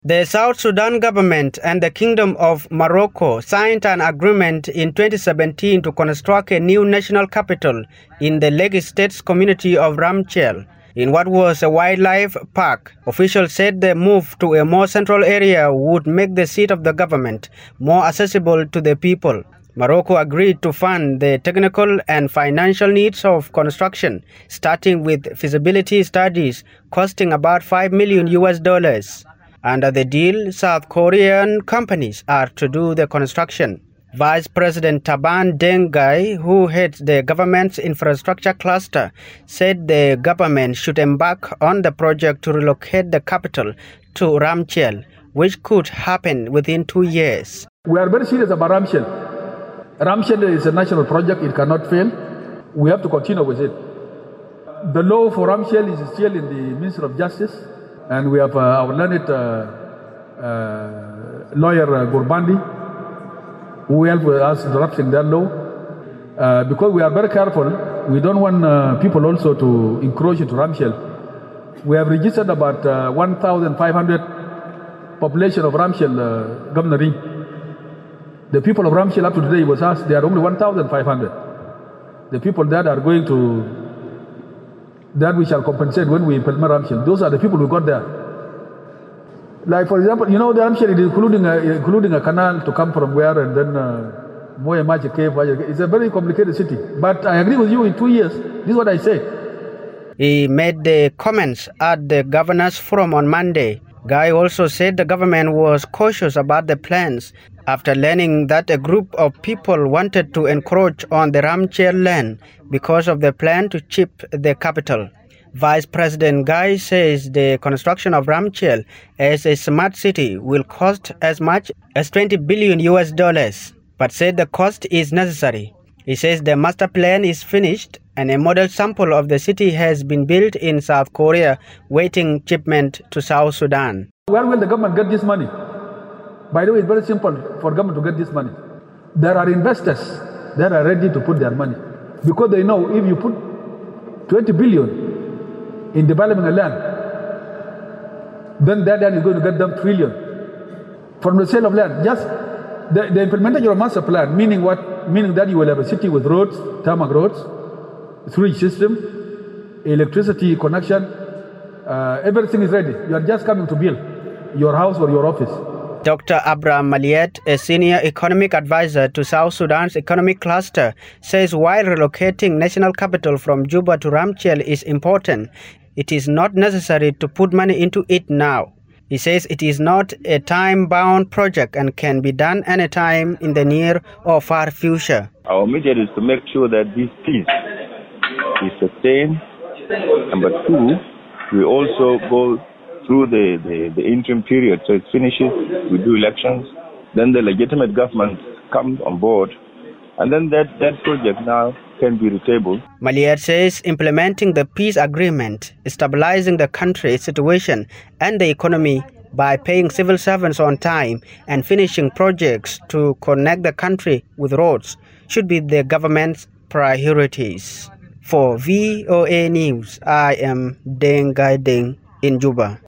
The South Sudan government and the Kingdom of Morocco signed an agreement in 2017 to construct a new national capital in the Lake State's community of Ramchel. In what was a wildlife park, officials said the move to a more central area would make the seat of the government more accessible to the people. Morocco agreed to fund the technical and financial needs of construction, starting with feasibility studies costing about $5 million. Under the deal, South Korean companies are to do the construction. Vice President Taban Deng Gai, who heads the government's infrastructure cluster, said the government should embark on the project to relocate the capital to Ramchel, which could happen within 2 years. We are very serious about Ramchel. Ramchel is a national project. It cannot fail. We have to continue with it. The law for Ramchel is still in the Ministry of Justice. And we have our learned lawyer Gurbandi, who helped us drafting that law. Because we are very careful, we don't want people also to encroach into Ramchel. We have registered about 1,500 population of Ramchel, Governor Ring. The people of Ramchel up to today was asked, they are only 1,500. The people that are going to that we shall compensate when we implement Ramchel. Those are the people who got there. Like, for example, the Ramchel is including a canal to come from where, and then Moya Magic Cave. It's a very complicated city. But I agree with you, in 2 years, this is what I say. He made the comments at the Governors Forum on Monday. Guy also said the government was cautious about the plans after learning that a group of people wanted to encroach on the Ramchel land because of the plan to chip the capital. Vice President Guy says the construction of Ramchel as a smart city will cost as much as $20 billion, but said the cost is necessary. He says the master plan is finished and a model sample of the city has been built in South Korea, waiting shipment to South Sudan. Where will the government get this money? By the way, it's very simple for government to get this money. There are investors that are ready to put their money because they know if you put 20 billion in developing a land, then that land is going to get them trillion from the sale of land. Just the implementation of master plan, meaning what? Meaning that you will have a city with roads, tarmac roads, sewage system, electricity connection, everything is ready. You are just coming to build your house or your office. Dr. Abraham Maliet, a senior economic advisor to South Sudan's economic cluster, says while relocating national capital from Juba to Ramchel is important, it is not necessary to put money into it now. He says it is not a time-bound project and can be done anytime in the near or far future. Our mission is to make sure that this peace is sustained. Number two, we also go through the interim period, so it finishes, we do elections, then the legitimate government comes on board, and then that project now can be retabled. Maliet says implementing the peace agreement, stabilizing the country's situation and the economy by paying civil servants on time and finishing projects to connect the country with roads should be the government's priorities. For VOA News, I am Deng Gai Deng in Juba.